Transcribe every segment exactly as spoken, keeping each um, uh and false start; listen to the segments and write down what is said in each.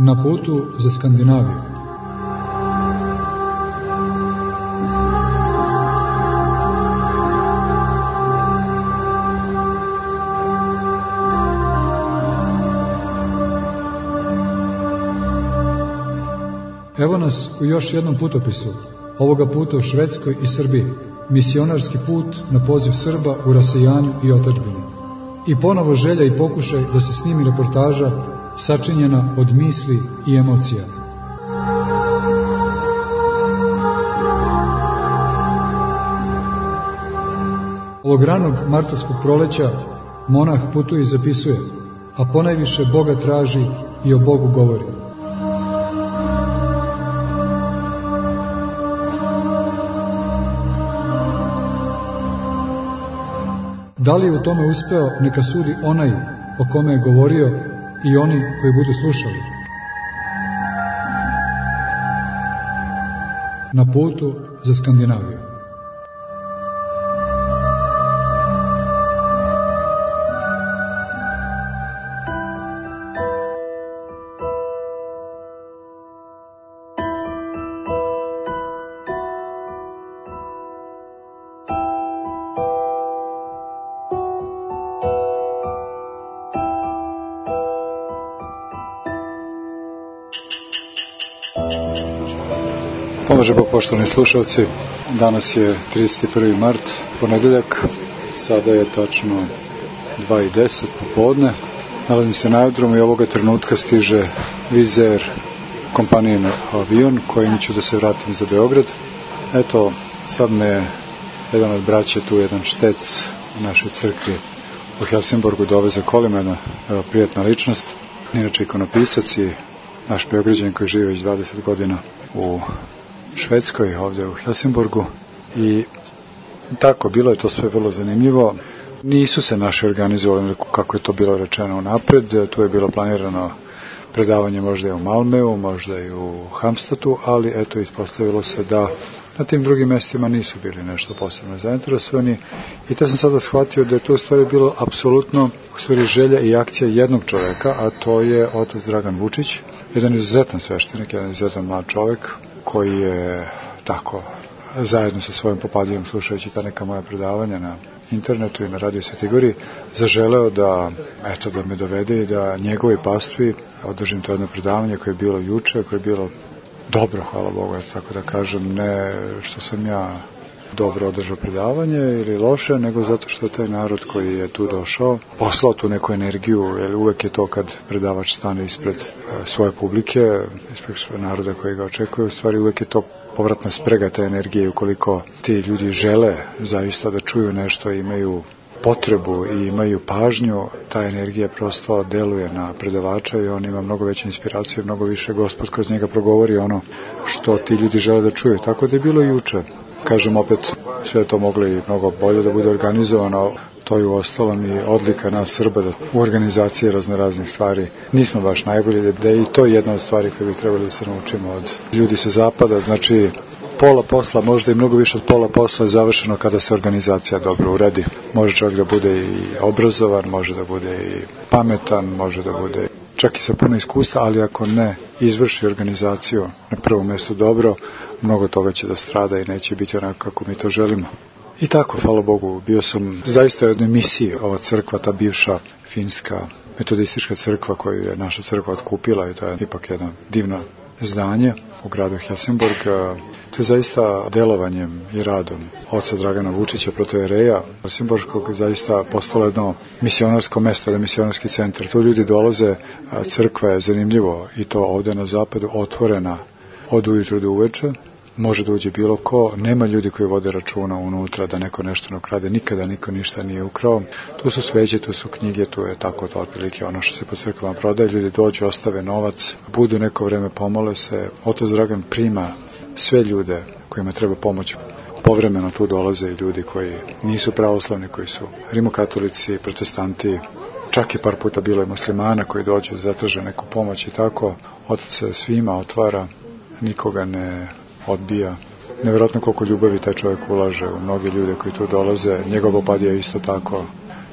Na putu za Skandinaviju. Evo nas u još jednom putopisu, ovoga puta u Švedskoj i Srbiji, misionarski put na poziv Srba u rasejanju i otadžbini. I ponovo želja i pokušaj da se snimi reportaža sačinjena od misli i emocija. Ovog ranog martovskog proleća monah putuje i zapisuje, a ponajviše Boga traži i o Bogu govori. Da li je u tome uspeo, neka sudi onaj o kome je govorio i oni koji budu slušali. Na putu za Skandinaviju. Pomože Bog, poštovani slušalci, danas je trideset prvi mart, ponedeljak, sada je tačno dva i deset popodne. Nalazim se na aerodromu i ovoga trenutka stiže Wizz Air kompanije na avion kojim ću da se vratim za Beograd. Eto, sad me jedan od braća tu, jedan štec u našoj crkvi u Helsingborgu doveze kolima, jedna evo, prijatna ličnost, inače ikonopisac i naš Beograđanin koji živi već dvadeset godina u Švedskoj, ovdje u Helsingborgu. I tako, bilo je to sve vrlo zanimljivo. Nisu se naši organizovali kako je to bilo rečeno unapred. Tu je bilo planirano predavanje možda i u Malmeu, možda i u Halmstadu, ali eto, ispostavilo se da na tim drugim mestima nisu bili nešto posebno zainteresovani. I to sam sada shvatio da je to u stvari bilo apsolutno u stvari želja i akcija jednog čoveka, a to je otac Dragan Vučić, jedan izuzetan sveštenik, jedan izuzetan mlad čovek, koji je tako zajedno sa svojim popadiljom, slušajući ta neka moja predavanja na internetu i na Radio Svetoj Gori, zaželeo da, eto, da me dovede i da njegovi pastvi održim to jedno predavanje koje je bilo juče, koje je bilo dobro, hvala Bogu, tako da kažem, ne što sam ja dobro održao predavanje ili loše, nego zato što je taj narod koji je tu došao poslao tu neku energiju, jer uvek je to kad predavač stane ispred svoje publike, ispred svoje naroda koji ga očekuju, u stvari uvek je to povratna sprega te energije, ukoliko ti ljudi žele zaista da čuju nešto, imaju potrebu i imaju pažnju, ta energija prosto deluje na predavača i on ima mnogo veću inspiraciju, mnogo više Gospod kroz njega progovori ono što ti ljudi žele da čuju. Tako da je bilo juče. Kažem opet, sve to moglo i mnogo bolje da bude organizovano, to je u ostalom i odlika nas Srba da u organizaciji razne raznih stvari nismo baš najbolji, da je i to jedna od stvari koje bi trebali da se naučimo od ljudi sa zapada, znači pola posla, možda i mnogo više od pola posla je završeno kada se organizacija dobro uradi. Može čovjek da bude i obrazovan, može da bude i pametan, može da bude čak i sa puno iskustva, ali ako ne izvrši organizaciju na prvom mjestu dobro, mnogo toga će da strada i neće biti onako kako mi to želimo. I tako, hvala Bogu, bio sam zaista u jednoj misiji, ova crkva, ta bivša finska metodistička crkva koju je naša crkva otkupila i to je ipak jedno divno zdanje u gradu Helsingborg. To je zaista delovanjem i radom oca Dragana Vučića, protojereja Helsingborskog, zaista postalo jedno misionarsko mesto, jedan misionarski centar. Tu ljudi dolaze, crkva je zanimljivo i to ovdje na zapadu otvorena od ujutru do uveče. Može da uđe bilo ko, nema ljudi koji vode računa unutra da neko nešto ne ukrade, nikada niko ništa nije ukrao. Tu su sveđe, tu su knjige, tu je tako to otprilike ono što se po crkvama prodaje. Ljudi dođu, ostave novac, budu neko vreme, pomole se. Otac Dragan prima sve ljude kojima treba pomoć. Povremeno tu dolaze i ljudi koji nisu pravoslavni, koji su rimokatolici, protestanti, čak i par puta bilo je muslimana koji dođu, zatraže neku pomoć i tako. Otac se svima otvara, nikoga ne odbija. Nevjerojatno koliko ljubavi taj čovjek ulaže u mnoge ljude koji tu dolaze. Njegov opadija isto tako.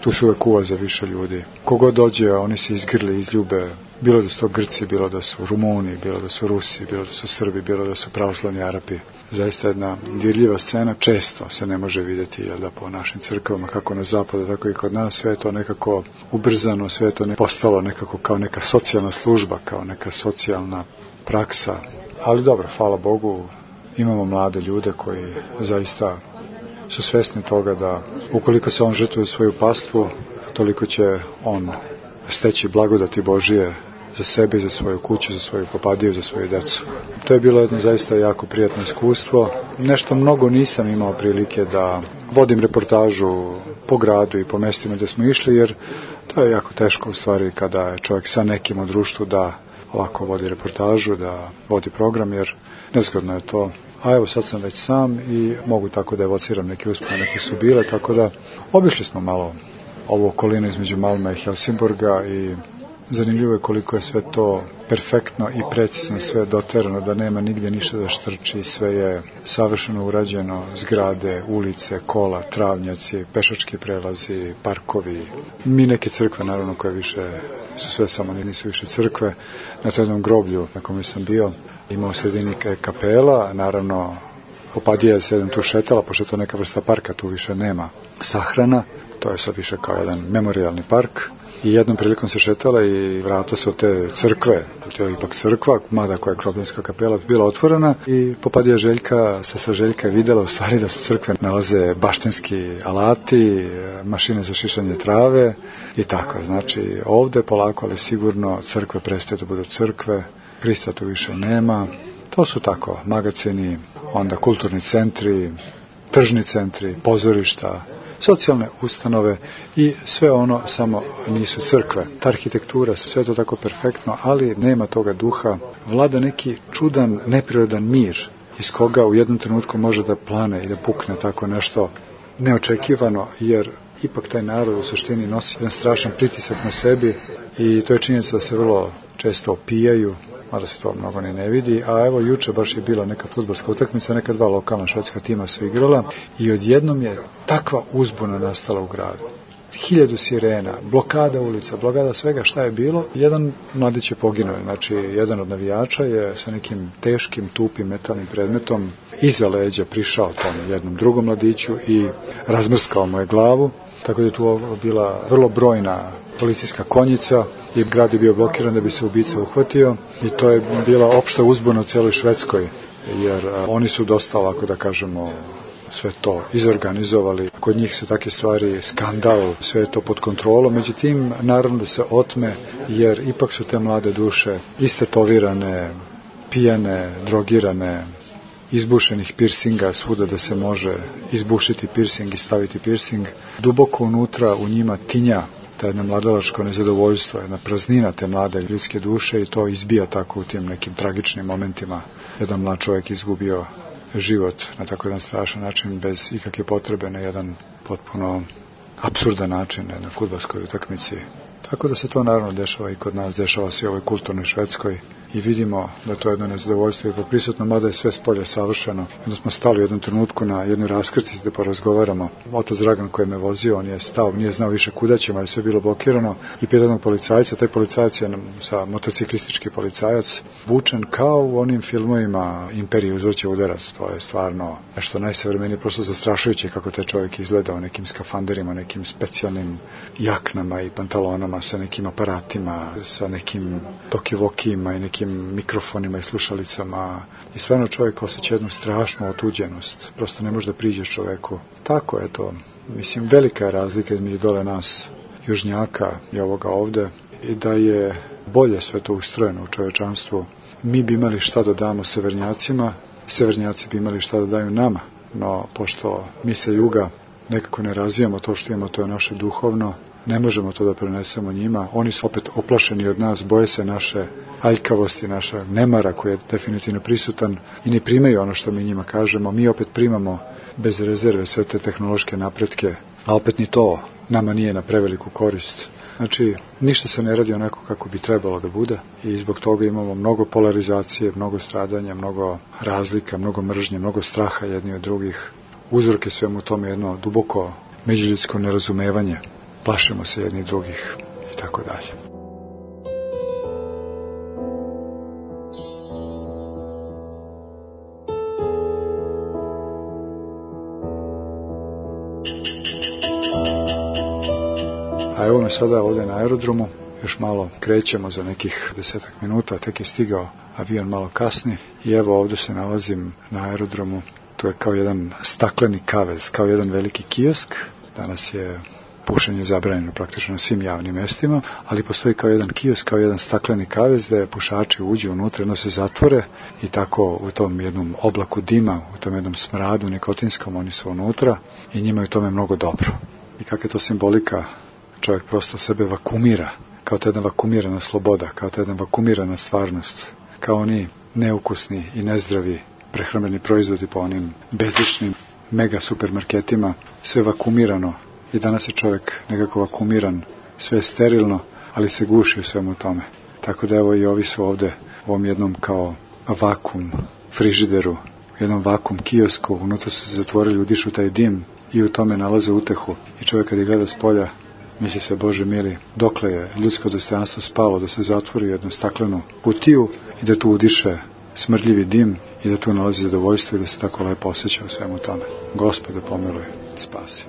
tu se uvek uvoze više ljudi. Kogod dođe, oni se izgrli, izljube, bilo da su to Grci, bilo da su Rumuni, bilo da su Rusi, bilo da su Srbi, bilo da su pravoslavni Arapi. Zaista jedna dirljiva scena, često se ne može vidjeti, jel da, po našim crkvama, kako na zapadu, tako i kod nas, sve je to nekako ubrzano, sve je to ne postalo nekako kao neka socijalna služba, kao neka socijalna praksa. Ali dobro, hvala Bogu, imamo mlade ljude koji zaista su svesni toga da ukoliko se on žrtvuje svoju pastvu, toliko će on steći blagodati Božije za sebe, za svoju kuću, za svoju popadiju, za svoju decu. To je bilo jedno zaista jako prijatno iskustvo. Nešto mnogo nisam imao prilike da vodim reportažu po gradu i po mestima gde smo išli, jer to je jako teško u stvari kada je čovjek sa nekim u društvu da ovako vodi reportažu, da vodi program, jer nezgodno je to. A evo sad sam već sam i mogu tako da evociram neke uspomene koje su bile, tako da obišli smo malo ovu okolinu između Malma i Helsingborga i zanimljivo je koliko je sve to perfektno i precizno sve doterano, da nema nigdje ništa da štrči, sve je savršeno urađeno, zgrade, ulice, kola, travnjaci, pešački prelazi, parkovi. Mi neke crkve, naravno, koje više su sve samo, nisu više crkve. Na to jednom groblju na kome sam bio, imao u sredini kapela, naravno, popadija se jedan tu šetala, pošto je to neka vrsta parka, tu više nema sahrana, to je sad više kao jedan memorialni park. I jednom prilikom se šetala i vrata su te crkve, to je ipak crkva, mada koja je Krobljanska kapela, bila otvorena i popadija Željka, sestra Željka je videla u stvari da su crkve nalaze baštenski alati, mašine za šišanje trave i tako. Znači ovde polako, ali sigurno crkve prestaje da budu crkve, Hrista tu više nema. To su tako magacini, onda kulturni centri, tržni centri, pozorišta, socijalne ustanove i sve ono, samo nisu crkve. Ta arhitektura, sve to tako perfektno, ali nema toga duha. Vlada neki čudan, neprirodan mir, iz koga u jednom trenutku može da plane i da pukne tako nešto neočekivano, jer ipak taj narod u suštini nosi jedan strašan pritisak na sebi i to je činjenica da se vrlo često opijaju, mada se to mnogo ni ne vidi, a evo juče baš je bila neka fudbalska utakmica, neka dva lokalna švedska tima su igrala i odjednom je takva uzbuna nastala u gradu. Hiljadu sirena, blokada ulica, blokada svega šta je bilo. Jedan mladić je poginuo, znači jedan od navijača je sa nekim teškim, tupim metalnim predmetom iza leđa prišao tom jednom drugom mladiću i razmrskao mu je glavu, tako da je tu bila vrlo brojna policijska konjica i grad je bio blokiran da bi se ubica uhvatio i to je bila opšta uzbuna u cijeloj Švedskoj, jer oni su dosta, ovako da kažemo, sve to izorganizovali. Kod njih su takve stvari skandal, sve je to pod kontrolom, međutim, naravno da se otme, jer ipak su te mlade duše istetovirane, pijane, drogirane, izbušenih pirsinga, svuda da se može izbušiti pirsing i staviti pirsing. Duboko unutra u njima tinja ta jedna mladalačko nezadovoljstvo, jedna praznina te mlade ljudske duše i to izbija tako u tim nekim tragičnim momentima. Jedan mlad čovjek izgubio život na tako jedan strašan način, bez ikakve potrebe, na jedan potpuno apsurdan način, na jednoj fudbalskoj utakmici. Tako da se to naravno dešava i kod nas, dešava se i u ovoj kulturnoj Švedskoj i vidimo da to je jedno nezadovoljstvo i prisutno, mada je sve spolja savršeno. Onda smo stali u jednom trenutku na jednoj raskrstici da porazgovaramo. Otac Dragan koji me vozio, on je stao, nije znao više kuda ćemo, ali sve je bilo blokirano i pita jednog policajca, taj policajac je sa motociklistički policajac, vučen kao u onim filmovima Imperije uzvrće udarac. To je stvarno nešto najsavremenije, prosto zastrašujuće kako taj čovjek izgleda u nekim skafanderima, nekim specijalnim jaknama i pantalonama sa nekim aparatima, sa nekim tokivokijima i nekim mikrofonima i slušalicama i stvarno čovjek osjeća jednu strašnu otuđenost, prosto ne može da priđeš čoveku. Tako je to, mislim, velika je razlika između dole nas južnjaka i ovoga ovde i da je bolje sve to ustrojeno u čovečanstvu. Mi bi imali šta da damo severnjacima, severnjaci bi imali šta da daju nama, no pošto mi sa juga nekako ne razvijamo to što imamo, to je naše duhovno, ne možemo to da prenesemo njima. Oni su opet oplašeni od nas, boje se naše aljkavosti, naša nemara koji je definitivno prisutan i ne primaju ono što mi njima kažemo. Mi opet primamo bez rezerve sve te tehnološke napretke, a opet ni to nama nije na preveliku korist. Znači, ništa se ne radi onako kako bi trebalo da bude i zbog toga imamo mnogo polarizacije, mnogo stradanja, mnogo razlika, mnogo mržnje, mnogo straha jedni od drugih. Uzrok je svemu tome jedno duboko međuljudsko nerazumevanje plašimo se jednih drugih i tako dalje. A evo me sada ovdje na aerodromu, još malo krećemo za nekih desetak minuta, tek je stigao avion malo kasni i evo ovdje se nalazim na aerodromu, tu je kao jedan stakleni kavez, kao jedan veliki kiosk, danas je pušenje zabranjeno praktično na svim javnim mjestima, ali postoji kao jedan kiosk, kao jedan stakleni kavez da pušači uđu unutra, jedno se zatvore i tako u tom jednom oblaku dima, u tom jednom smradu nikotinskom oni su unutra i njima je u tome mnogo dobro. I kakva je to simbolika, čovjek prosto sebe vakumira, kao to jedna vakumirana sloboda, kao to jedna vakumirana stvarnost, kao oni neukusni i nezdravi prehrambeni proizvodi po onim bezličnim mega supermarketima, sve vakumirano i danas je čovjek nekako vakumiran, sve je sterilno, ali se guši u svemu tome. Tako da evo i ovi su ovdje u ovom jednom kao vakum frižideru, jednom vakum kiosku, unutra su se zatvorili, udišu taj dim i u tome nalaze utehu. I čovjek kad je gleda s polja, misli se, Bože mili, dokle je ljudsko dostojanstvo spalo da se zatvori u jednu staklenu kutiju i da tu udiše smrdljivi dim i da tu nalazi zadovoljstvo i da se tako lepo osjeća u svemu tome. Gospode pomiluj, spasi.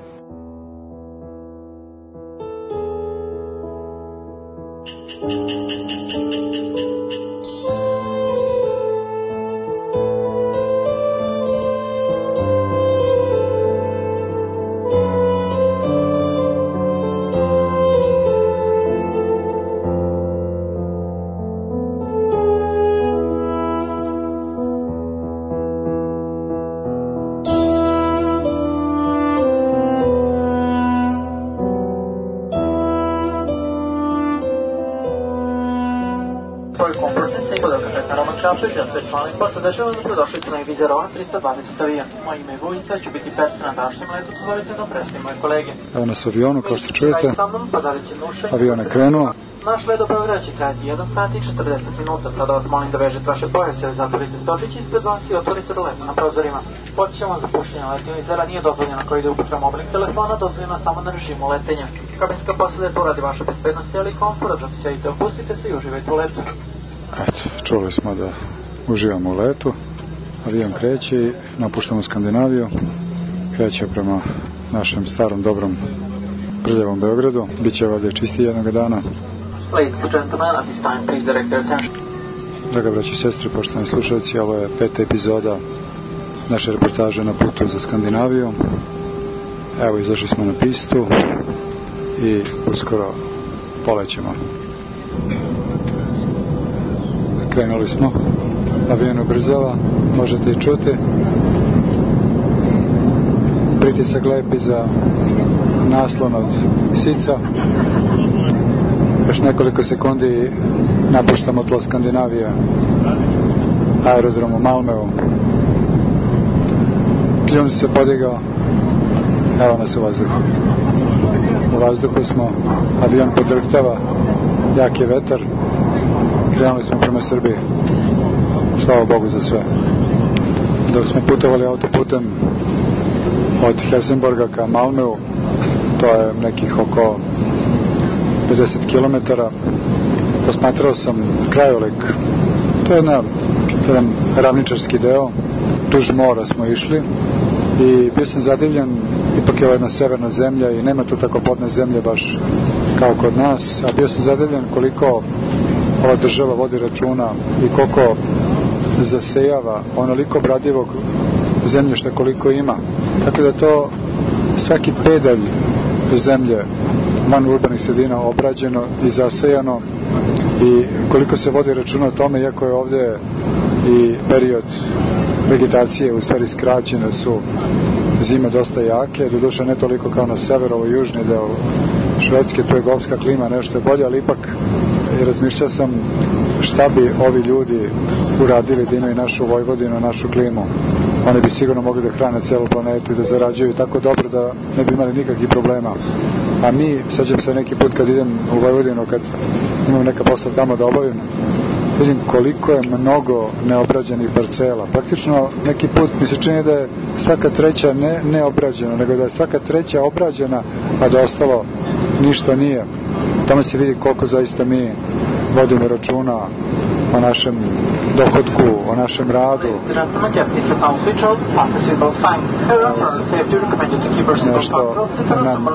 Podržavam dobrodošlicu na Ibiza tristo dvadeset avion. Moje ime je Vujica, ću biti pet na današnjem letu, dozvolite da predstavim moje kolege. Evo nas u avionu, kao što čujete, avion je krenuo. Naš let do Beograda će trajati jedan sat i četrdeset minuta. Sada vas molim da vežete vaše pojase, zatvorite stočić ispred vas i otvorite rolete na prozorima. Podsjećamo za pušenje letnjih vizera nije dozvoljeno koji ide upotreba mobilnih telefona, dozvoljeno samo na režimu letenja. Kabinska posada je tu radi vaše bezbednosti, ali i komfora, zato sjedite, opustite se i uživajte u letu. Eto, čuli smo da uživamo u letu. Avion kreće i napuštamo Skandinaviju. Kreće prema našem starom, dobrom, prljavom Beogradu. Biće ovdje čisti jednog dana. Ladies and gentlemen, at this time please direct your attention. Draga braći i sestre, poštovani slušalci, ovo je peta epizoda naše reportaže na putu za Skandinaviju. Evo, izašli smo na pistu i uskoro polećemo. Krenuli smo, avion ubrzava, možete i čuti. Pritisak lepi za naslon od sica. Još nekoliko sekundi napuštamo tlo Skandinavije, aerodrom u Malmeu. Kljun se podigao, evo nas u vazduhu. U vazduhu smo, avion podrhtava, jak je vetar. Krenuli smo prema Srbiji. Slava Bogu za sve. Dok smo putovali autoputem od Helsingborga ka Malmeu, to je nekih oko pedeset kilometara, posmatrao sam krajolik. To je jedna, jedan ravničarski deo, duž mora smo išli i bio sam zadivljen, ipak je ovo jedna severna zemlja i nema tu tako podne zemlje baš kao kod nas, a bio sam zadivljen koliko ova država vodi računa i koliko zasejava onoliko obradivog zemljišta koliko ima. Tako da to svaki pedalj zemlje van urbanih sredina obrađeno i zasejano i koliko se vodi računa o tome, iako je ovdje i period vegetacije u stvari skraćene, su zime dosta jake, doduše ne toliko kao na severu, ovo južni deo Švedske, tu je golfska klima, nešto je bolje, ali ipak i razmišljao sam šta bi ovi ljudi uradili da imaju našu Vojvodinu, našu klimu. Oni bi sigurno mogli da hrane celu planetu i da zarađuju tako dobro da ne bi imali nikakvih problema. A mi, sećam se neki put kad idem u Vojvodinu, kad imam neka posla tamo da obavim, vidim koliko je mnogo neobrađenih parcela. Praktično neki put mi se čini da je svaka treća ne neobrađena, nego da je svaka treća obrađena, a da je ostalo ništa nije. Tamo se vidi koliko zaista mi vodimo računa o našem dohodku, o našem radu. Nešto nam...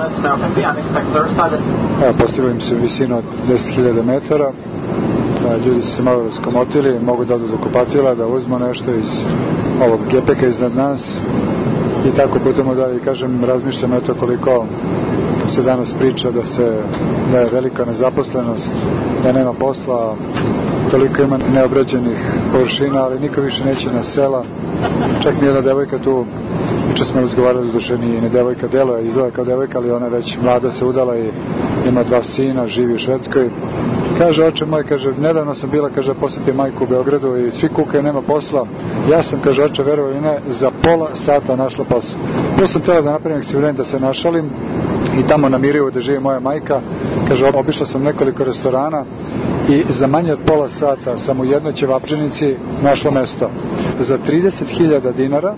Evo, postigli im se visinu od deset hiljada metara. Ljudi su se malo raskomotili, mogu da odu do kupatila, da uzmu nešto iz ovog gepeka iznad nas i tako putamo dalje. I kažem, razmišljam eto koliko se danas priča da se da je velika nezaposlenost, da nema posla, toliko ima neobrađenih površina, ali niko više neće na sela. Čak mi jedna devojka tu, juče smo razgovarali, do duše ni devojka deluje, izgleda kao devojka, ali ona već mlada se udala i ima dva sina, živi u Švedskoj. Kaže, oče moj, kaže, nedavno sam bila, kaže, posjetio majku u Beogradu i svi kukaju, nema posla. Ja sam, kaže, oče, verovali ili ne, za pola sata našla posao. Tu sam htjela da napravim eksperiment, da se našalim i tamo na Miriju gde živi moja majka. Kaže, obišla sam nekoliko restorana i za manje od pola sata sam u jednoj ćevapdžinici našla mesto za trideset hiljada dinara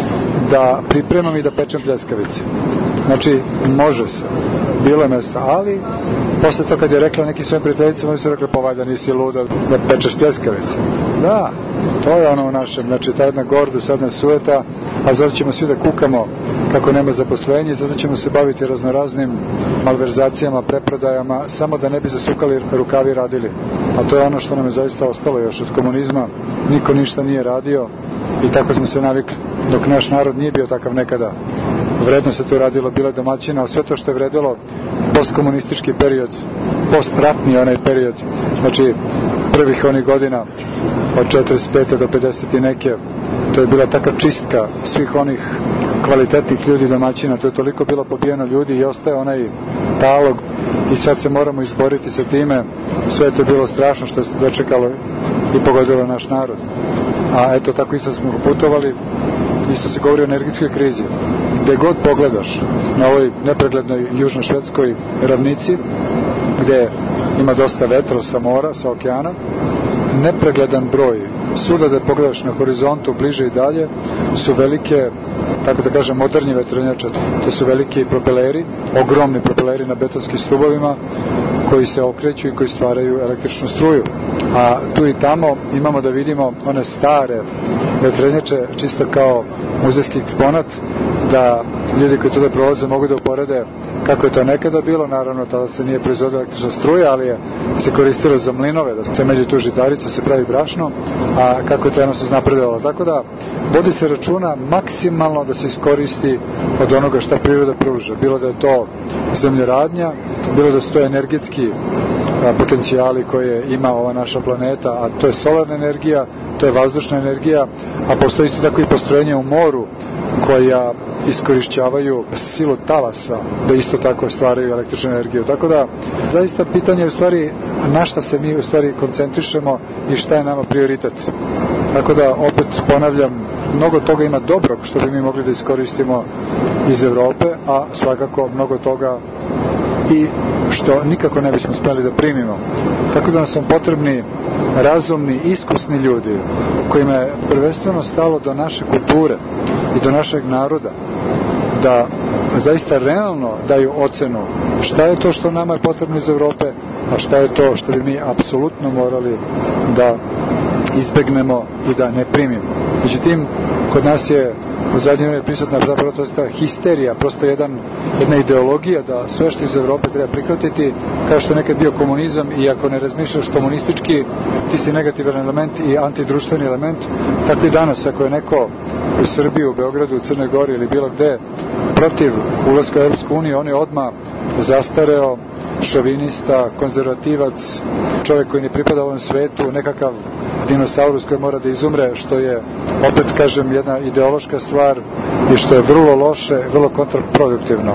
da pripremam i da pečem pljeskavice. Znači, može se. Bilo je mesta, ali posle to kad je rekla nekim svojim prijateljicama, oni su rekli, pa valjda nisi luda da pečeš pljeskavice. Da, to je ono u našem, znači ta jedna gordost, jedna sueta, a zato ćemo svi da kukamo kako nema zaposlenja, zato ćemo se baviti raznoraznim malverzacijama, preprodajama, samo da ne bi zasukali rukavi radili. A to je ono što nam je zaista ostalo još od komunizma, niko ništa nije radio i tako smo se navikli, dok naš narod nije bio takav nekada. Vredno se to radilo, bila domaćina, a sve to što je vredilo postkomunistički period, postratni onaj period, znači prvih onih godina od četrdeset pete do pedeset i neke, to je bila taka čistka svih onih kvalitetnih ljudi domaćina, to je toliko bilo pobijeno ljudi i ostaje onaj talog i sad se moramo izboriti sa time, sve to je bilo strašno što je dočekalo i pogodilo naš narod. A eto, tako isto smo putovali, isto se govori o energetskoj krizi. Gde god pogledaš na ovoj nepreglednoj južno-švedskoj ravnici, gde ima dosta vetra sa mora, sa okeana, nepregledan broj, svuda da pogledaš na horizontu, bliže i dalje, su velike, tako da kažem, moderni vetrenjače. To su veliki propeleri, ogromni propeleri na betonskim stubovima, koji se okreću i koji stvaraju električnu struju. A tu i tamo imamo da vidimo one stare vetrenjače, čisto kao muzejski eksponat, da ljudi koji tuda prolaze mogu da uporede kako je to nekada bilo. Naravno, tada se nije proizvodila električna struja, ali je se koristilo za mlinove, da se melju tu žitarice, se pravi brašno, a kako je to jednostavno napredovalo. Tako da, vodi se računa maksimalno da se iskoristi od onoga šta priroda pruža. Bilo da je to zemljoradnja, bilo da su to energetski potencijali koje ima ova naša planeta, a to je solarna energija, to je vazdušna energija, a postoji isto tako i postrojenje u moru koja iskorišćavaju silu talasa da isto tako stvaraju električnu energiju. Tako da, zaista pitanje je u stvari na šta se mi u stvari koncentrišemo i šta je nama prioritet. Tako da, opet ponavljam, mnogo toga ima dobrog što bi mi mogli da iskoristimo iz Evrope, a svakako mnogo toga i što nikako ne bismo smeli da primimo. Tako da nam su potrebni razumni, iskusni ljudi kojima je prvenstveno stalo do naše kulture i do našeg naroda, da zaista realno daju ocenu šta je to što nama je potrebno iz Evrope, a šta je to što bi mi apsolutno morali da izbegnemo i da ne primimo. Međutim, kod nas je u zadnje vreme prisutna zapravo ta histerija, prosto jedan, jedna ideologija da sve što iz Evrope treba prihvatiti, kao što je nekad bio komunizam, i ako ne razmišljaš komunistički, ti si negativan element i antidruštveni element, tako i danas, ako je neko u Srbiji, u Beogradu, u Crnoj Gori ili bilo gde protiv ulaska u Evropsku uniju, on je odmah zastareo, šovinista, konzervativac, čovjek koji ne pripada ovom svetu, nekakav dinosaurus koji mora da izumre, što je, opet kažem, jedna ideološka stvar i što je vrlo loše, vrlo kontraproduktivno.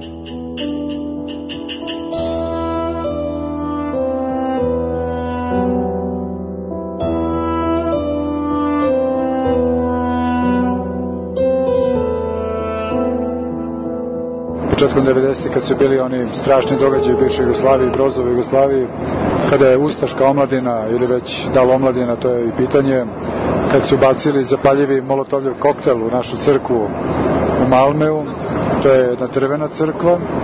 Početkom devedesetih kad su bili oni strašni događaji u bivšoj Jugoslaviji, Brozovi Jugoslaviji, kada je ustaška omladina ili već da li omladina, to je i pitanje, kad su bacili zapaljivi molotovljev koktel u našu crkvu u Malmeu, to je jedna drvena crkva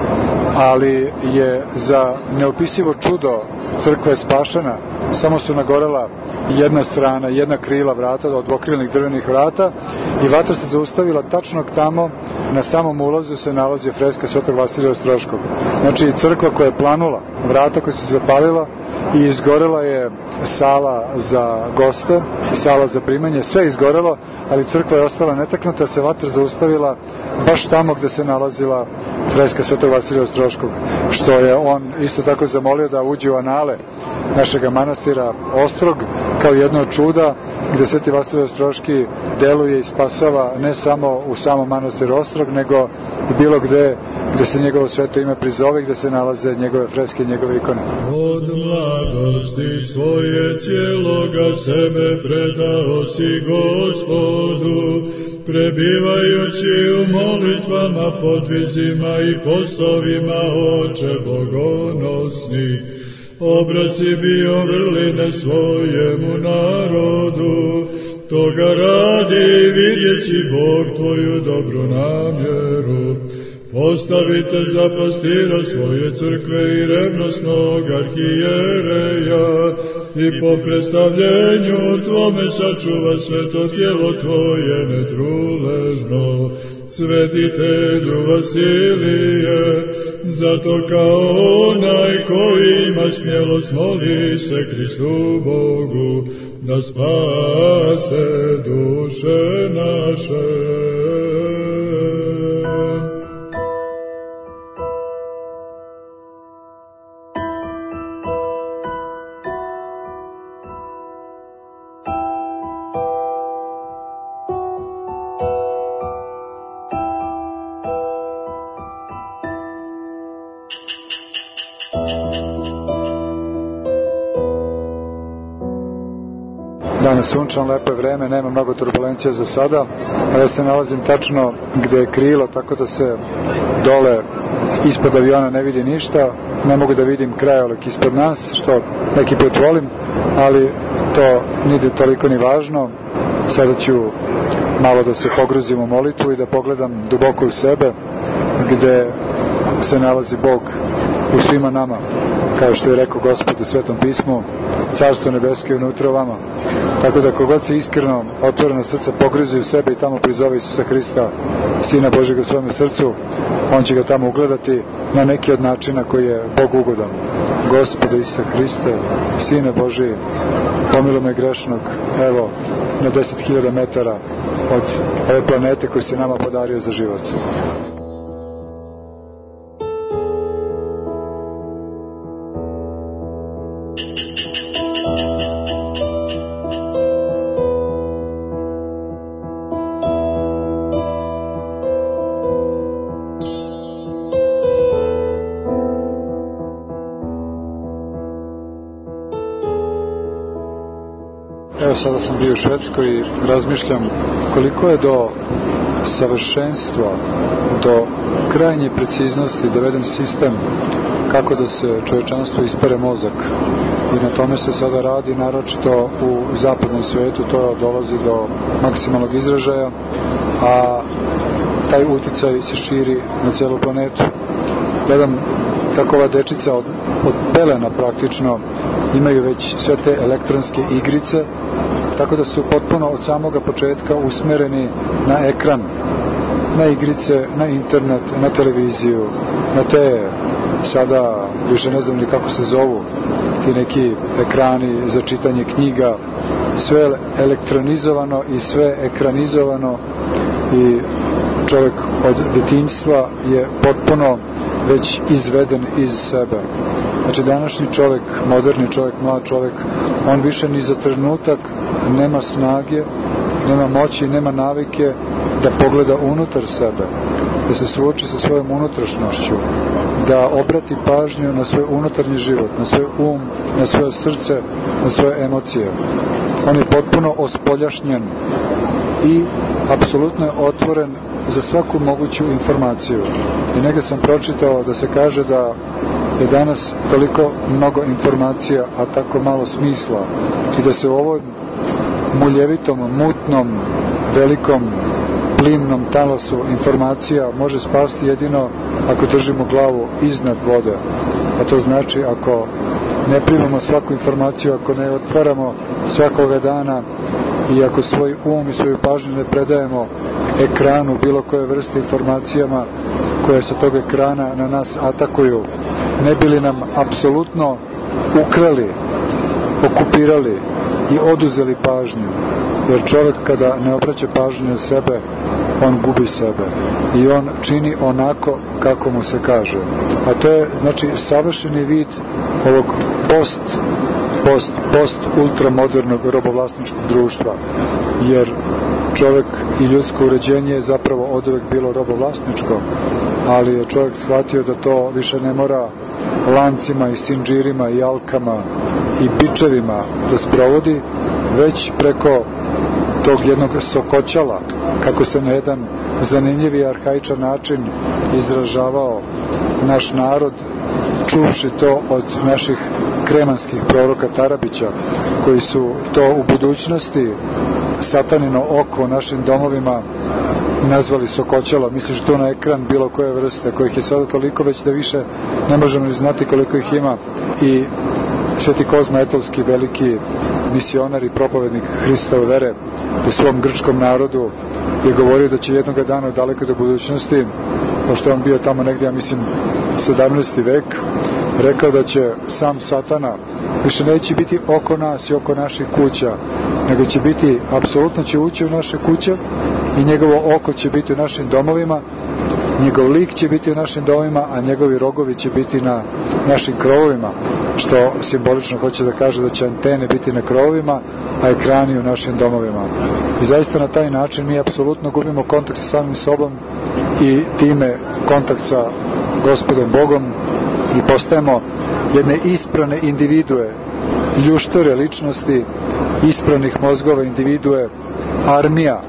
ali je za neopisivo čudo crkva je spašena, samo su nagorela jedna strana, jedna krila vrata od dvokrilnih drvenih vrata i vatra se zaustavila tačno tamo, na samom ulazu se nalazi freska Svetog Vasilija Ostroškog. Znači crkva koja je planula, vrata koja se zapalila i izgorela je sala za goste, sala za primanje, sve je izgorelo, ali crkva je ostala netaknuta, se vatra zaustavila baš tamo gde se nalazila freska Svetog Vasilija Ostroškog, što je on isto tako zamolio da uđe u anale našega manastira Ostrog kao jedno od čuda gde Sveti Vasilij Ostroški deluje i spasava ne samo u samom manastiru Ostrog, nego i bilo gde gde se njegovo sveto ime prizove, gde se nalaze njegove freske i njegove ikone. Od mladosti svoje cijeloga sebe predao si Gospodu, prebivajući u molitvama, podvizima i postovima, Oče bogonosni. Obraz si bio vrline svojemu narodu, toga radi vidjeći Bog tvoju dobru namjeru. Postavite za pastira svoje crkve i revnosnog arhijereja i po predstavljenju tvome sačuva sveto tijelo tvoje netruležno. Svetitelju Vasilije, zato kao onaj koji ima smjelost moli se Hristu Bogu, da spase duše naše. Danas sunčan, lepo je vreme, nema mnogo turbulencija za sada, a ja se nalazim tačno gde je krilo, tako da se dole ispod aviona ne vidi ništa, ne mogu da vidim krajolek ispod nas, što neki put volim, ali to nije toliko ni važno. Sada ću malo da se pogruzim u molitvu i da pogledam duboko u sebe, gde se nalazi Bog u svima nama, kao što je rekao Gospod u Svetom pismu, Carstvo nebeske unutra vama. Tako da kogod se iskreno, otvoreno srca pogruzi u sebe i tamo prizove Isusa Hrista, Sina Božjega u svome srcu, on će ga tamo ugledati na neki od načina koji je Bogu ugodan. Gospode Isusa Hriste, Sine Božji, pomiluj me grešnog, evo, na deset hiljada metara od ove planete koju si nama podario za život. Evo sada sam bio u Švedskoj i razmišljam koliko je do savršenstva, do krajnje preciznosti doveden sistem kako da se čovečanstvo ispere mozak. I na tome se sada radi, naročito u zapadnom svetu, to dolazi do maksimalnog izražaja, a taj uticaj se širi na celu planetu. Gledam kako ova dečica od, od pelena praktično imaju već sve te elektronske igrice, tako da su potpuno od samoga početka usmereni na ekran, na igrice, na internet, na televiziju, na te, sada više ne znam ni kako se zovu, ti neki ekrani za čitanje knjiga, sve elektronizovano i sve ekranizovano i čovjek od detinjstva je potpuno već izveden iz sebe. Znači današnji čovjek, moderni čovjek, mlad čovjek, on više ni za trenutak nema snage, nema moći, nema navike da pogleda unutar sebe, da se suoči sa svojom unutrašnjošću, da obrati pažnju na svoj unutarnji život, na svoj um, na svoje srce, na svoje emocije. On je potpuno ospoljašnjen i apsolutno je otvoren za svaku moguću informaciju. I negdje sam pročitao da se kaže da je danas toliko mnogo informacija, a tako malo smisla, i da se u ovom muljevitom, mutnom, velikom plimnom talasu informacija može spasti jedino ako držimo glavu iznad vode. A to znači ako ne primamo svaku informaciju, ako ne otvaramo svakoga dana i ako svoj um i svoju pažnju ne predajemo ekranu bilo koje vrste informacijama koje sa tog ekrana na nas atakuju, ne bi li nam apsolutno ukrali, okupirali i oduzeli pažnju. Jer čovjek kada ne obraća pažnju na sebe, on gubi sebe i on čini onako kako mu se kaže. A to je, znači, savršeni vid ovog post, post, post ultramodernog robovlasničkog društva. Jer čovjek i ljudsko uređenje je zapravo oduvek bilo robovlasničko, ali je čovjek shvatio da to više ne mora lancima i sinđirima i alkama i bičevima da sprovodi, već preko tog jednog sokoćala, kako se na jedan zanimljiv i arhaičan način izražavao naš narod, čuvši to od naših kremanskih proroka Tarabića, koji su to u budućnosti satanino oko u našim domovima nazvali sokoćala. Misliš to na ekran bilo koje vrste, kojih je sada toliko već da više ne možemo ni znati koliko ih ima. I Sveti Kozma Etolski, veliki misionar i propovednik Hristove vere u svom grčkom narodu, je govorio da će jednoga dana daleko do budućnosti, pošto je on bio tamo negdje, ja mislim, sedamnaesti vek, rekao da će sam satana više neće biti oko nas i oko naših kuća, nego će biti, apsolutno će ući u naše kuće i njegovo oko će biti u našim domovima, njegov lik će biti u našim domovima, a njegovi rogovi će biti na našim krovovima, što simbolično hoće da kaže da će antene biti na krovovima, a ekrani u našim domovima. I zaista na taj način mi apsolutno gubimo kontakt sa samim sobom i time kontakt sa Gospodom Bogom i postajemo jedne isprane individue, ljuštore ličnosti, ispranih mozgova individue, armija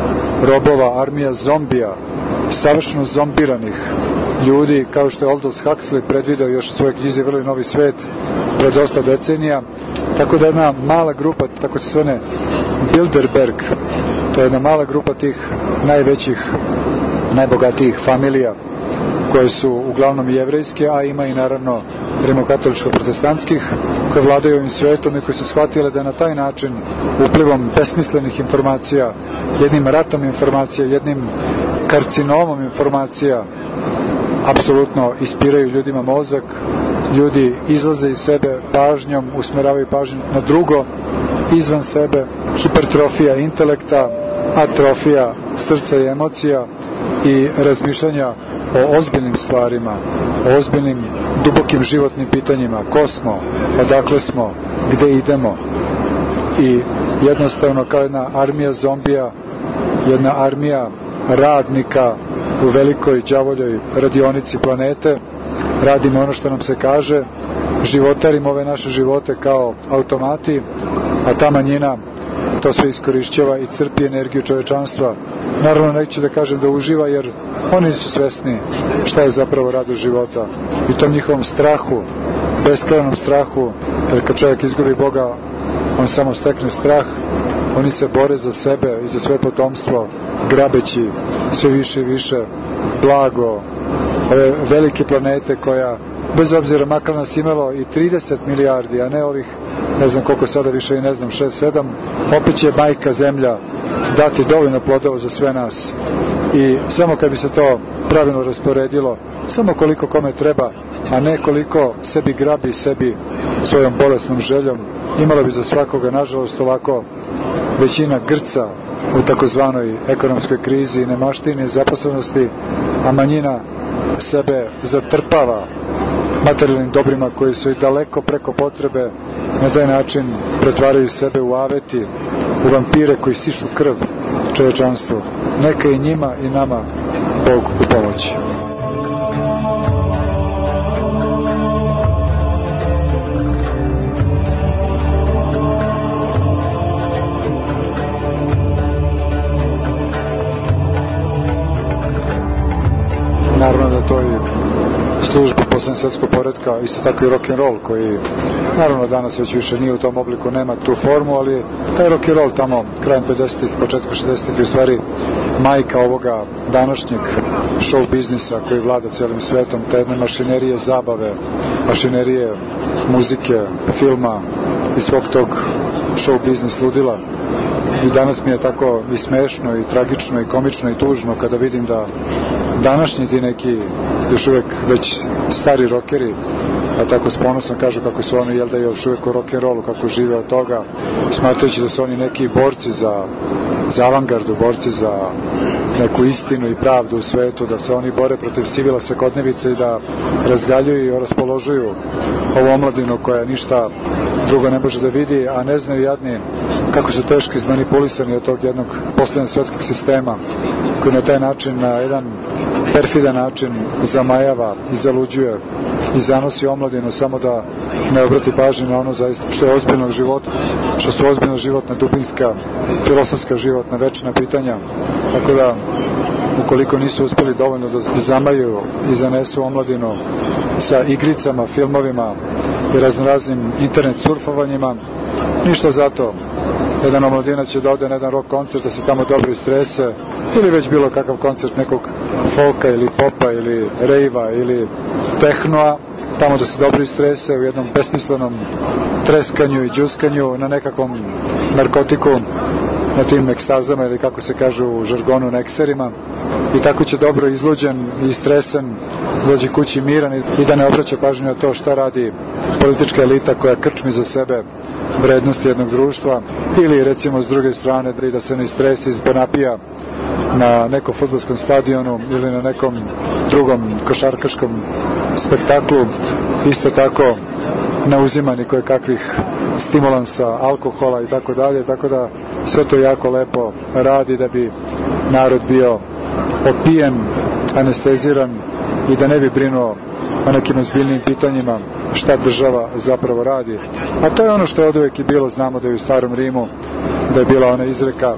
robova, armija zombija, savršeno zombiranih ljudi, kao što je Aldous Huxley predvideo još u svojoj knjizi Vrli novi svet pre dosta decenija. Tako da jedna mala grupa, tako se zvane Bilderberg, to je jedna mala grupa tih najvećih, najbogatijih familija, koje su uglavnom jevrejske, a ima i naravno rimokatoličko-protestantskih, koje vladaju ovim svetom i koji su shvatile da na taj način, uplivom besmislenih informacija, jednim ratom informacija, jednim karcinomom informacija, apsolutno ispiraju ljudima mozak, ljudi izlaze iz sebe pažnjom, usmeravaju pažnju na drugo, izvan sebe, hipertrofija intelekta, atrofija srca i emocija i razmišljanja o ozbiljnim stvarima, o ozbiljnim, dubokim životnim pitanjima, ko smo, odakle smo, gde idemo. I jednostavno kao jedna armija zombija, jedna armija radnika u velikoj đavoljoj radionici planete, radimo ono što nam se kaže, životarimo ove naše živote kao automati, a ta manjina to sve iskorišćava i crpi energiju čovečanstva. Naravno, neću da kažem da uživa, jer oni su svesni šta je zapravo radost života. I tom njihovom strahu, beskrajnom strahu, jer kad čovjek izgubi Boga, on samo stekne strah, oni se bore za sebe i za svoje potomstvo, grabeći sve više i više blago ove velike planete koja, bez obzira makar nas imalo i trideset milijardi, a ne ovih, ne znam koliko sada više i ne znam, šest sedam, opet će majka zemlja dati dovoljno plodova za sve nas. I samo kad bi se to pravilno rasporedilo, samo koliko kome treba, a ne koliko sebi grabi, sebi svojom bolesnom željom, imalo bi za svakoga. Nažalost, ovako većina grca u takozvanoj ekonomskoj krizi, nemaštini, zaposlenosti, a manjina sebe zatrpava materijalnim dobrima koji su i daleko preko potrebe, na taj način pretvaraju sebe u aveti, u vampire koji sišu krv čovečanstvu. Neka i njima i nama Bog u pomoći. Naravno da to i službu poslednjeg svjetskog poretka, isto tako i rock'n'roll koji naravno danas već više nije u tom obliku, nema tu formu, ali taj rock'n'roll tamo krajem pedesetih, početkom šezdesetih je u stvari majka ovoga današnjeg show biznisa koji vlada cijelim svetom, te jedne mašinerije zabave, mašinerije muzike, filma i svog tog show biznis ludila. I danas mi je tako i smešno i tragično i komično i tužno kada vidim da današnji ti neki još uvek već stari rokeri, a tako s ponosom kažu kako su oni, jel da, još uvek u rock'n'rollu, kako žive od toga, smatrajući da su oni neki borci za, za avangardu, borci za neku istinu i pravdu u svetu, da se oni bore protiv sivila svakodnevice i da razgaljuju i raspoložuju ovu omladinu koja ništa drugo ne može da vidi, a ne znaju jadni kako su teško izmanipulisani od tog jednog poslednjeg svetskog sistema koji na taj način, na jedan perfidan način zamajava i zaluđuje i zanosi omladinu samo da ne obrati pažnju na ono zaista što je ozbiljnog života, što su ozbiljna životna, dubinska, filosofska životna, večna pitanja. Tako da, ukoliko nisu uspeli dovoljno da zamaju i zanesu omladinu sa igricama, filmovima i raznoraznim internet surfovanjima, ništa zato. Jedan omladina će da ode na jedan rock koncert, da se tamo dobro istrese, ili već bilo kakav koncert nekog folka ili popa ili rejva ili tehnoa, tamo da se dobro istrese u jednom besmislenom treskanju i džuskanju na nekakvom narkotiku, na tim ekstazama ili kako se kaže u žargonu, na ekserima, i tako će dobro izluđen i stresen dođe kući miran i da ne obraća pažnju na to šta radi politička elita koja krčmi za sebe vrednosti jednog društva, ili recimo s druge strane da se ne istresi iz napija na nekom fudbalskom stadionu ili na nekom drugom košarkaškom spektaklu, isto tako na uzimani koje kakvih stimulansa, alkohola i tako dalje, tako da sve to jako lepo radi da bi narod bio opijen, anesteziran i da ne bi brinuo o nekim ozbiljnim pitanjima šta država zapravo radi. A to je ono što je od uvek i bilo, znamo da je u starom Rimu, da je bila ona izreka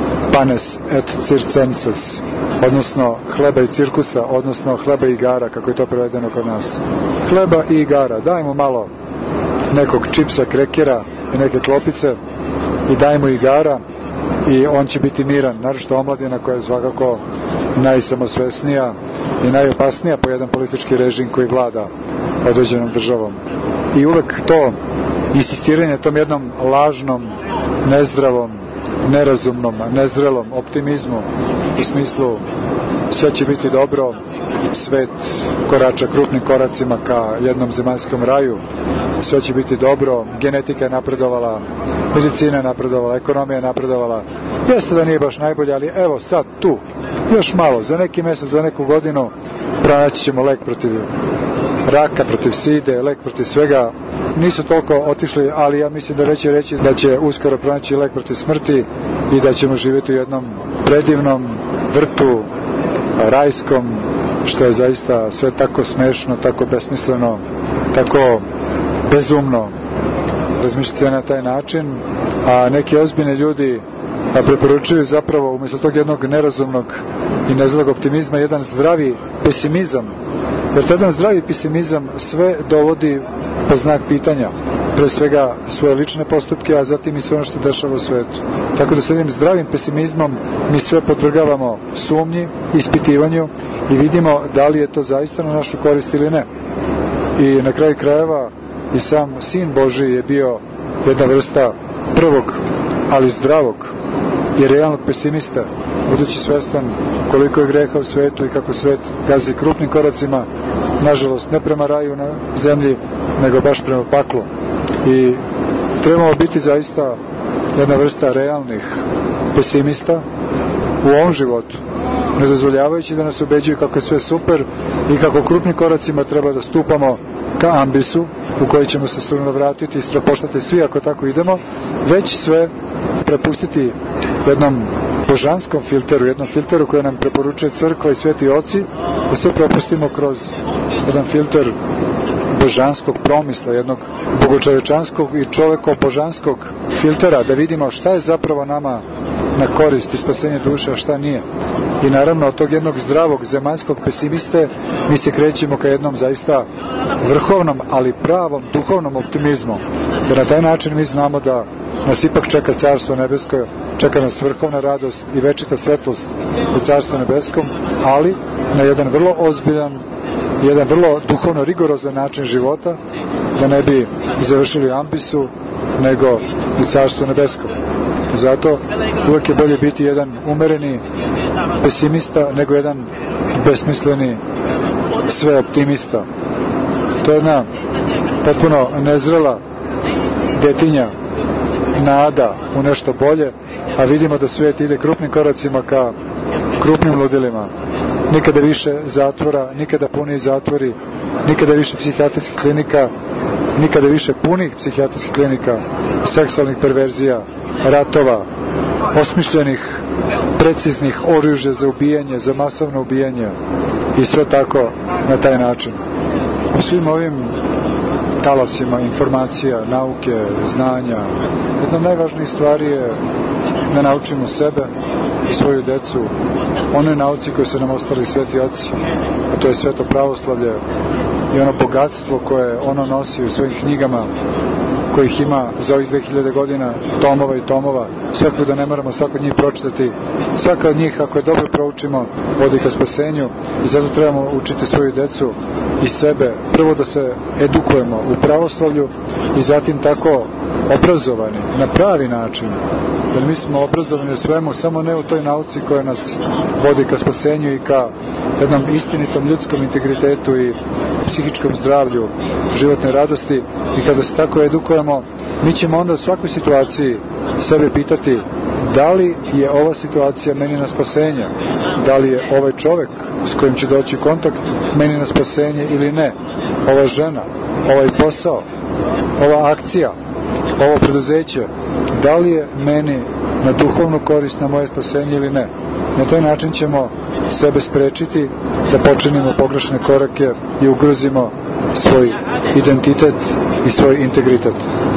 panes et circenses, odnosno hleba i cirkusa, odnosno hleba i igara, kako je to prevedeno kod nas. Hleba i igara, dajmo malo nekog čipsa, krekera i neke klopice i dajmo igara i on će biti miran, naročito omladina koja je svakako najsamosvesnija i najopasnija po jedan politički režim koji vlada određenom državom. I uvek to insistiranje tom jednom lažnom, nezdravom, nerazumnom, nezrelom optimizmu u smislu sve će biti dobro, svet korača krupnim koracima ka jednom zemaljskom raju, sve će biti dobro, genetika je napredovala, medicina je napredovala, ekonomija je napredovala, jeste da nije baš najbolje, ali evo sad tu, još malo, za neki mesec, za neku godinu pronaći ćemo lek protiv raka, protiv side, lek protiv svega. Nisu toliko otišli, ali ja mislim da već je reći da će uskoro pronaći lek protiv smrti i da ćemo živjeti u jednom predivnom vrtu, rajskom, što je zaista sve tako smešno, tako besmisleno, tako bezumno razmišljati na taj način, a neki ozbiljni ljudi preporučuju zapravo umjesto tog jednog nerazumnog i nezlog optimizma jedan zdravi pesimizam, jer jedan zdravi pesimizam sve dovodi po znak pitanja, pre svega svoje lične postupke, a zatim i sve ono što se dešava u svetu. Tako da s jednim zdravim pesimizmom mi sve podvrgavamo sumnji, ispitivanju i vidimo da li je to zaista na našu korist ili ne. I na kraju krajeva i sam Sin Božiji je bio jedna vrsta prvog, ali zdravog i realnog pesimista, budući svestan koliko je greha u svetu i kako svet gazi krupnim koracima, nažalost ne prema raju na zemlji, nego baš prema paklu. I trebamo biti zaista jedna vrsta realnih pesimista u ovom životu, ne dozvoljavajući da nas ubeđuju kako je sve super i kako krupnim koracima treba da stupamo ka ambisu u koji ćemo se strujno vratiti i stropoštati svi ako tako idemo, već sve prepustiti jednom božanskom filteru, jednom filteru koji nam preporučuje crkva i sveti oci, da sve propustimo kroz jedan filter božanskog promisla, jednog bogočovečanskog i čoveko-božanskog filtera, da vidimo šta je zapravo nama na korist i spasenje duše, a šta nije. I naravno od tog jednog zdravog zemaljskog pesimiste mi se krećemo ka jednom zaista vrhovnom, ali pravom duhovnom optimizmu. Jer na taj način mi znamo da nas ipak čeka Carstvo nebesko, čeka nas vrhovna radost i večita svetlost u Carstvu nebeskom, ali na jedan vrlo ozbiljan, jedan vrlo duhovno rigorozan način života, da ne bi završili u ambisu, nego u Carstvu nebeskom. Zato uvek je bolje biti jedan umereni pesimista nego jedan besmisleni sveoptimista. To je jedna potpuno nezrela detinja nada u nešto bolje, a vidimo da svijet ide krupnim koracima ka krupnim ludilima. Nikada više zatvora, nikada puniji zatvori, nikada više psihijatrijskih klinika, nikada više punih psihijatrijskih klinika, seksualnih perverzija, ratova, osmišljenih, preciznih oružja za ubijanje, za masovno ubijanje i sve tako na taj način. U svim ovim talasima informacija, nauke, znanja, jedna od najvažnijih stvari je da naučimo sebe i svoju decu onoj nauci koju su nam ostali sveti oci, a to je sveto pravoslavlje i ono bogatstvo koje ono nosi u svojim knjigama, kojih ima za ovih dve hiljade godina tomova i tomova, svakog da ne moramo svako od njih pročitati. Svaka od njih, ako je dobro proučimo, vodi ka spasenju i zato trebamo učiti svoju decu i sebe. Prvo da se edukujemo u pravoslavlju i zatim tako obrazovani na pravi način. Jer mi smo obrazovani u svemu, samo ne u toj nauci koja nas vodi ka spasenju i ka jednom istinitom ljudskom integritetu i psihičkom zdravlju, životnoj radosti. I kada se tako edukujemo, mi ćemo onda u svakoj situaciji sebe pitati da li je ova situacija meni na spasenje, da li je ovaj čovek s kojim će doći kontakt meni na spasenje ili ne, ova žena, ovaj posao, ova akcija, ovo preduzeće, da li je meni na duhovnu korist na moje spasenje ili ne. Na taj način ćemo sebe sprečiti da počinimo pogrešne korake i ugrozimo svoj identitet i svoj integritet.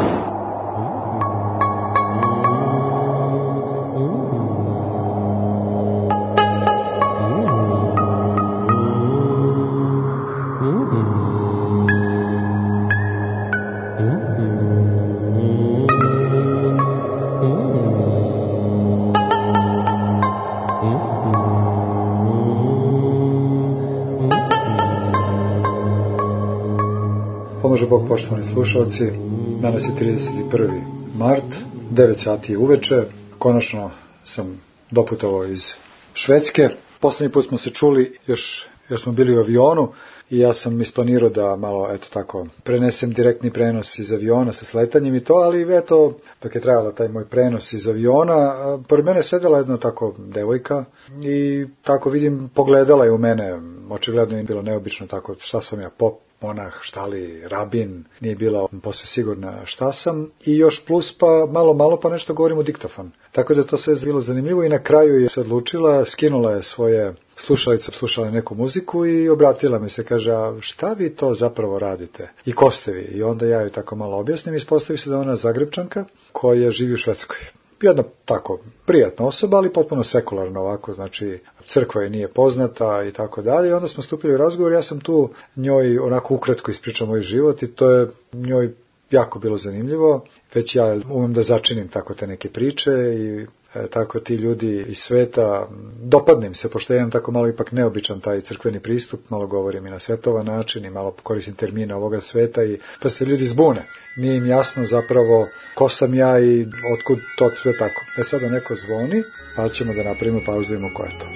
Pomože Bog, poštovani slušalci, danas je trideset prvi mart, devet sati uveče, konačno sam doputovao iz Švedske. Poslednji put smo se čuli, još, još smo bili u avionu i ja sam isplanirao da malo, eto tako, prenesem direktni prenos iz aviona sa sletanjem i to, ali eto, dok je trajala taj moj prenos iz aviona, pored mene sedela jedna tako devojka i tako vidim, pogledala je u mene, očigledno je bilo neobično tako, šta sam ja, pop, monah, šta li, rabin, nije bila posve sigurna šta sam i još plus pa malo malo pa nešto govorim u diktofon. Tako da je to sve bilo zanimljivo i na kraju je se odlučila, skinula je svoje slušalice, slušala neku muziku i obratila mi se, kaže, a šta vi to zapravo radite i ko ste vi? I onda ja joj tako malo objasnim i ispostavi se da ona Zagrebčanka koja živi u Švedskoj. Jedna tako prijatna osoba, ali potpuno sekularno ovako, znači crkva je nije poznata i tako dalje. I onda smo stupili u razgovor, ja sam tu njoj onako ukratko ispričao moj život i to je njoj jako bilo zanimljivo. Već ja umem da začinim tako te neke priče i e, tako ti ljudi iz sveta, dopadne im se, pošto ja imam tako malo ipak neobičan taj crkveni pristup, malo govorim i na svetovan način i malo koristim termine ovoga sveta i pa se ljudi zbune. Nije im jasno zapravo ko sam ja i otkud to sve tako. E sada neko zvoni, pa ćemo da napravimo pauzu i vidimo ko je to.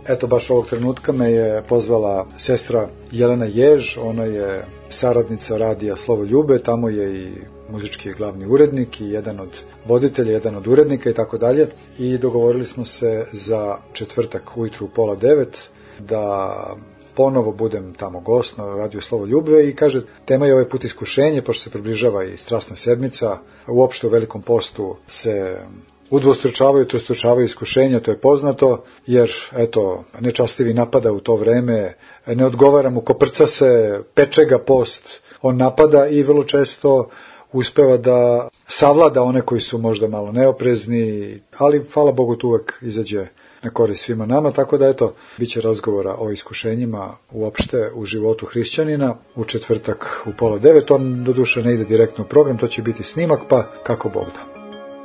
eto baš ovog trenutka me je pozvala sestra Jelena Jež, ona je saradnica radija Slovo Ljube, tamo je i muzički glavni urednik i jedan od voditelja, jedan od urednika i tako dalje. I dogovorili smo se za četvrtak ujutru u pola devet da ponovo budem tamo gost na radiju Slovo Ljube i kaže, tema je ovaj put iskušenje, pošto se približava i strasna sedmica, uopšte u velikom postu se udvostručavaju, trostručavaju iskušenja, to je poznato, jer eto, nečastivi napada u to vreme, ne odgovara mu, koprca se, peče ga post, on napada i vrlo često uspeva da savlada one koji su možda malo neoprezni, ali hvala Bogu tu uvek izađe na korist svima nama, tako da eto, bit će razgovora o iskušenjima uopšte u životu hrišćanina u četvrtak u pola devet, on doduše ne ide direktno u program, to će biti snimak, pa kako Bog da.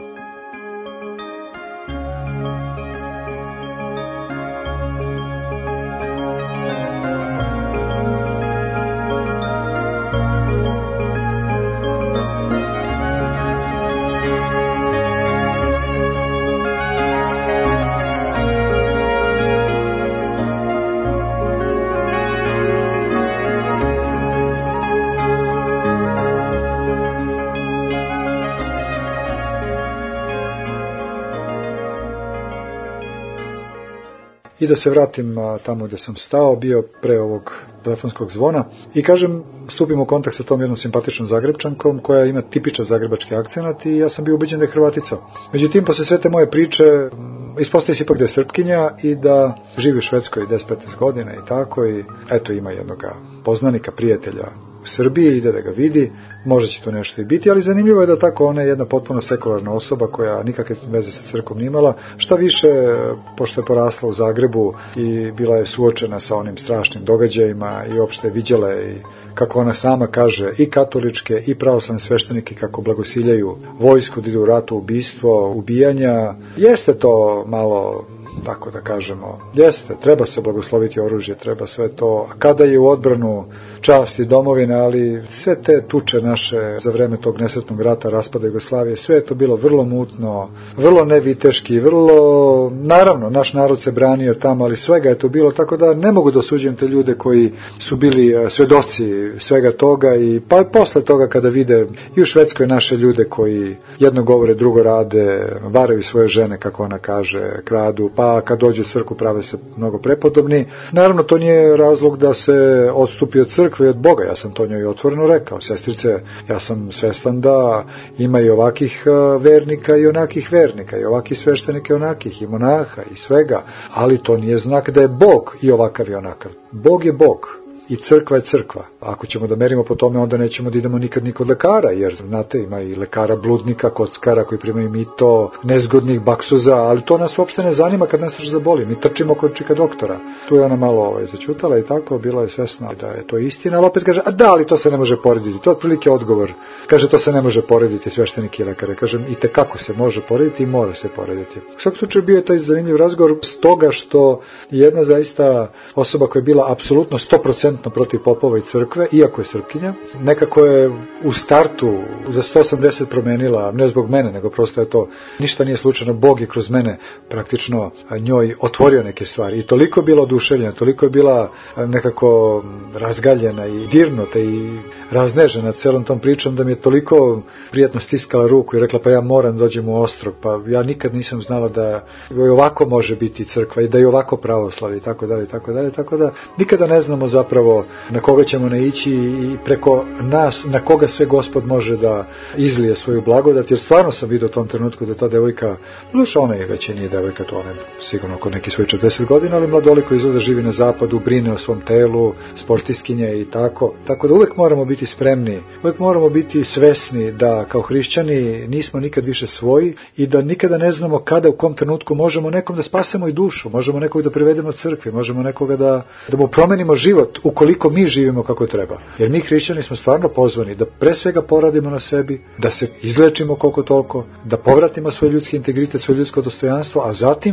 I da se vratim tamo gde sam stao, bio pre ovog telefonskog zvona i kažem, stupim u kontakt sa tom jednom simpatičnom Zagrebčankom koja ima tipičan zagrebački akcenat i ja sam bio ubeđen da je Hrvatica. Međutim, posle sve te moje priče, ispostavi se ipak da je Srpkinja i da živi u Švedskoj deset do petnaest godina i tako i eto ima jednog poznanika, prijatelja u Srbiji, ide da ga vidi, možda će to nešto i biti, ali zanimljivo je da tako ona je jedna potpuno sekularna osoba koja nikakve veze sa crkvom nije imala, šta više, pošto je porasla u Zagrebu i bila je suočena sa onim strašnim događajima i uopšte vidjela je i kako ona sama kaže i katoličke i pravoslavne sveštenike kako blagosiljaju vojsku da idu u ratu, ubistvo, ubijanja, jeste to malo, tako da kažemo, jeste, treba se blagosloviti oružje, treba sve to, a kada je u odbranu časti domovine, ali sve te tuče naše za vreme tog nesretnog rata, raspada Jugoslavije, sve je to bilo vrlo mutno, vrlo neviteški, vrlo, naravno, naš narod se branio tamo, ali svega je to bilo, tako da ne mogu da osuđujem te ljude koji su bili svedoci svega toga i pa posle toga kada vide i u Švedskoj naše ljude koji jedno govore, drugo rade, varaju svoje žene, kako ona kaže, kradu, pa kad dođu u crkvu prave se mnogo prepodobni. Naravno, to nije razlog da se odstupi od crkve i od Boga, ja sam to njoj otvoreno rekao, sestrice, ja sam svestan da ima i ovakih vernika i onakih vernika, i ovakih sveštenika i onakih, i monaha i svega, ali to nije znak da je Bog i ovakav i onakav. Bog je Bog. I crkva je crkva. Ako ćemo da merimo po tome, onda nećemo da idemo nikad ni kod lekara, jer, znate, ima i lekara bludnika, kockara koji primaju mito, nezgodnih baksuza, ali to nas uopšte ne zanima kad nas nešto zaboli. Mi trčimo kod čika doktora. Tu je ona malo ovaj, začutala i tako, bila je svesna da je to istina, ali opet kaže, a da, ali to se ne može porediti. To je otprilike odgovor. Kaže, to se ne može porediti, sveštenik i lekare. Kažem, i tekako se može porediti i mora se porediti. U svakom slučaju bio je taj zanimljiv razgovor s toga što jedna zaista osoba koja je bila apsolutno sto posto protiv popova i crkve, iako je Srpkinja, nekako je u startu za sto osamdeset promenila, ne zbog mene, nego prosto je to, ništa nije slučajno, Bog je kroz mene praktično njoj otvorio neke stvari i toliko je bila oduševljena, toliko je bila nekako razgaljena i dirnuta i raznežena celom tom pričom da mi je toliko prijatno stiskala ruku i rekla, pa ja moram dođem u Ostrog, pa ja nikad nisam znala da i ovako može biti crkva i da je ovako pravoslavi i tako dalje, tako dalje, tako da nikada ne znamo zapravo na koga ćemo naići i preko nas, na koga sve Gospod može da izlije svoju blagodat, jer stvarno sam vidio u tom trenutku da ta devojka, duša ona je već nije devojka, to ona je sigurno oko neki svoj četrdeset godina, ali mladoliko izgleda živi na zapadu, brine o svom telu, sportiskinje i tako, tako da uvek moramo biti spremni, uvek moramo biti svesni da kao hrišćani nismo nikad više svoji i da nikada ne znamo kada, u kom trenutku možemo nekom da spasemo i dušu, možemo nekog da privedemo crkvi, možemo nekoga da, da mu promenimo život, ukoliko mi živimo kako treba. Jer mi hrišćani smo stvarno pozvani da pre svega poradimo na sebi, da se izlečimo koliko toliko, da povratimo svoj ljudski integritet, svoje ljudsko dostojanstvo, a zatim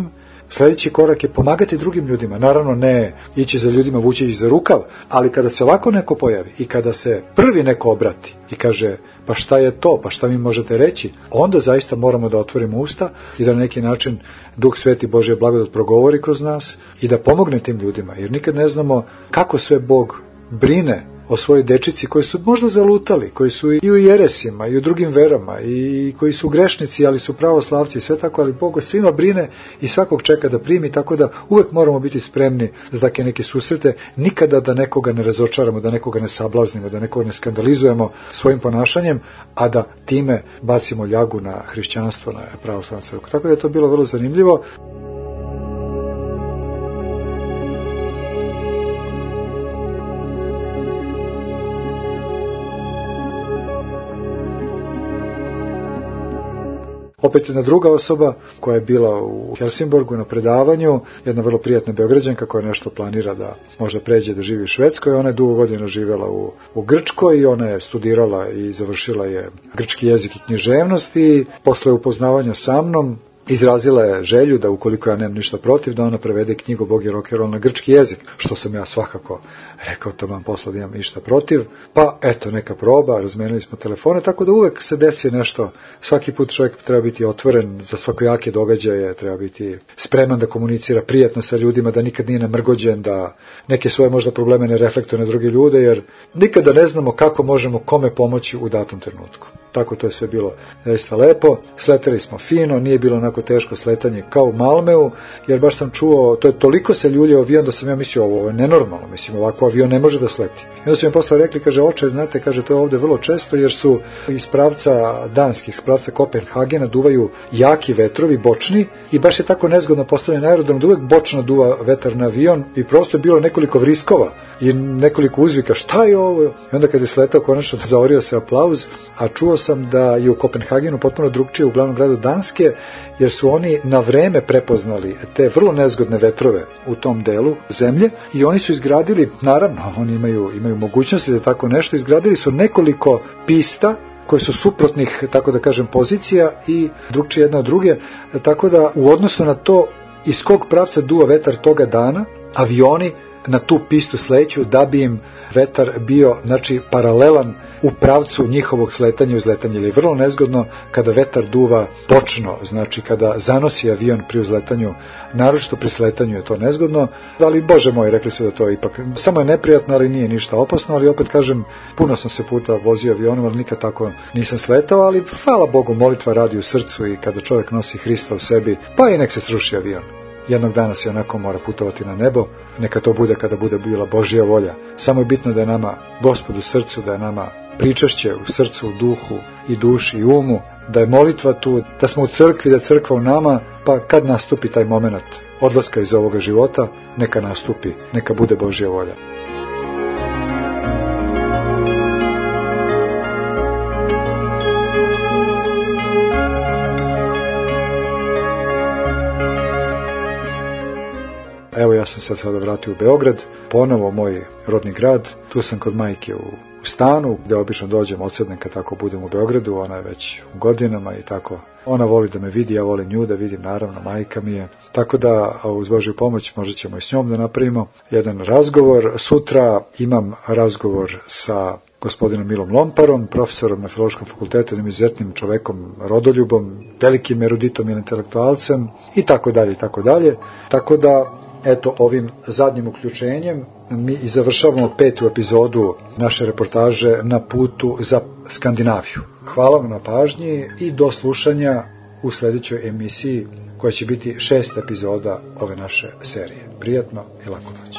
Sljedeći korak je pomagati drugim ljudima, naravno ne ići za ljudima vući ih za rukav, ali kada se ovako neko pojavi i kada se prvi neko obrati i kaže pa šta je to, pa šta mi možete reći, onda zaista moramo da otvorimo usta i da na neki način Duh Sveti Božje blagodat progovori kroz nas i da pomogne tim ljudima, jer nikad ne znamo kako sve Bog brine o svojoj dečici koji su možda zalutali, koji su i u jeresima i u drugim verama i koji su grešnici, ali su pravoslavci i sve tako, ali Bog svima brine i svakog čeka da primi, tako da uvek moramo biti spremni za take neke susrete, nikada da nekoga ne razočaramo, da nekoga ne sablaznimo, da nekoga ne skandalizujemo svojim ponašanjem, a da time bacimo ljagu na hrišćanstvo, na pravoslavnu crkvu. Tako da je to bilo vrlo zanimljivo. Opet jedna druga osoba koja je bila u Helsingborgu na predavanju, jedna vrlo prijatna Beograđanka koja nešto planira da možda pređe da živi u Švedskoj. Ona je dugo godina živjela u, u Grčkoj i ona je studirala i završila je grčki jezik i književnost i posle upoznavanja sa mnom izrazila je želju da ukoliko ja nemam ništa protiv da ona prevede knjigu Bog je rock'n'roll na grčki jezik, što sam ja svakako rekao to vam posla da imam ništa protiv, pa eto neka proba, razmenili smo telefone, tako da uvek se desi nešto, svaki put čovjek treba biti otvoren za svakojake događaje, treba biti spreman da komunicira prijatno sa ljudima, da nikad nije namrgođen, da neke svoje možda probleme ne reflektuje na druge ljude, jer nikada ne znamo kako možemo kome pomoći u datom trenutku. Tako to je sve bilo zaista lepo, sleteli smo fino, nije bilo onako teško sletanje kao u Malmeu, jer baš sam čuo, to je toliko se ljuljio avion da sam ja mislio ovo je nenormalno, mislim ovako avion ne može da sleti. I onda su mi posle rekli, kaže oče, znate, kaže to je ovde vrlo često jer su iz pravca danskih, iz pravca Kopenhagena duvaju jaki vetrovi, bočni i baš je tako nezgodno postavljen aerodrom da uvek bočno duva vetar na avion i prosto je bilo nekoliko vriskova i nekoliko uzvika, šta je ovo? I onda kad je sletao konačno zaorio se aplauz, a čuo sam da je u Kopenhagenu potpuno drugčije u glavnom gradu Danske, jer su oni na vreme prepoznali te vrlo nezgodne vetrove u tom delu zemlje i oni su izgradili, naravno, oni imaju, imaju mogućnosti da tako nešto, izgradili su nekoliko pista koje su suprotnih, tako da kažem, pozicija i drugčije jedna od druge, tako da u odnosu na to iz kog pravca duva vetar toga dana, avioni na tu pistu sleću da bi im vetar bio, znači, paralelan u pravcu njihovog sletanja i uzletanja. Ili je vrlo nezgodno kada vetar duva bočno, znači kada zanosi avion pri uzletanju, naročito pri sletanju je to nezgodno, ali Bože moj, rekli su da to ipak, samo je neprijatno, ali nije ništa opasno, ali opet kažem, puno sam se puta vozio avionom, ali nikad tako nisam sletao, ali hvala Bogu, molitva radi u srcu i kada čovjek nosi Hrista u sebi, pa i nek se sruši avion. Jednog dana se onako mora putovati na nebo, neka to bude kada bude bila Božja volja. Samo je bitno da je nama Gospod u srcu, da je nama pričašće u srcu, u duhu i duši i umu, da je molitva tu, da smo u crkvi, da je crkva u nama, pa kad nastupi taj moment odlaska iz ovoga života, neka nastupi, neka bude Božja volja. Evo ja sam se sada vratio u Beograd, ponovo moj rodni grad, tu sam kod majke u, u stanu, gde obično dođem, odsednem kad tako budem u Beogradu, ona je već u godinama i tako. Ona voli da me vidi, ja volim nju da vidim, naravno, majka mi je. Tako da, uz Božju pomoć, možda ćemo i s njom da napravimo jedan razgovor. Sutra imam razgovor sa gospodinom Milom Lomparom, profesorom na Filološkom fakultetu, jednim izuzetnim čovekom, rodoljubom, velikim eruditom i intelektualcem i tako dalje i tako dalje. Tako da, eto, ovim zadnjim uključenjem mi i završavamo petu epizodu naše reportaže na putu za Skandinaviju. Hvala vam na pažnji i do slušanja u sljedećoj emisiji koja će biti šest epizoda ove naše serije. Prijatno i laku noć.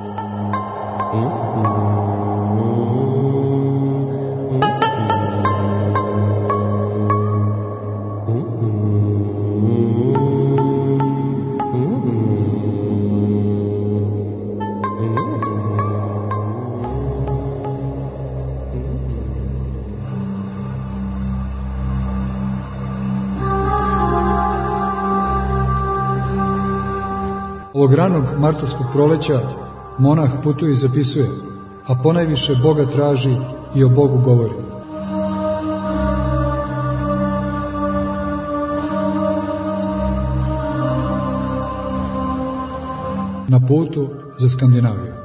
Ovog ranog martovskog proleća monah putuje i zapisuje, a ponajviše Boga traži i o Bogu govori. na putu za Skandinaviju.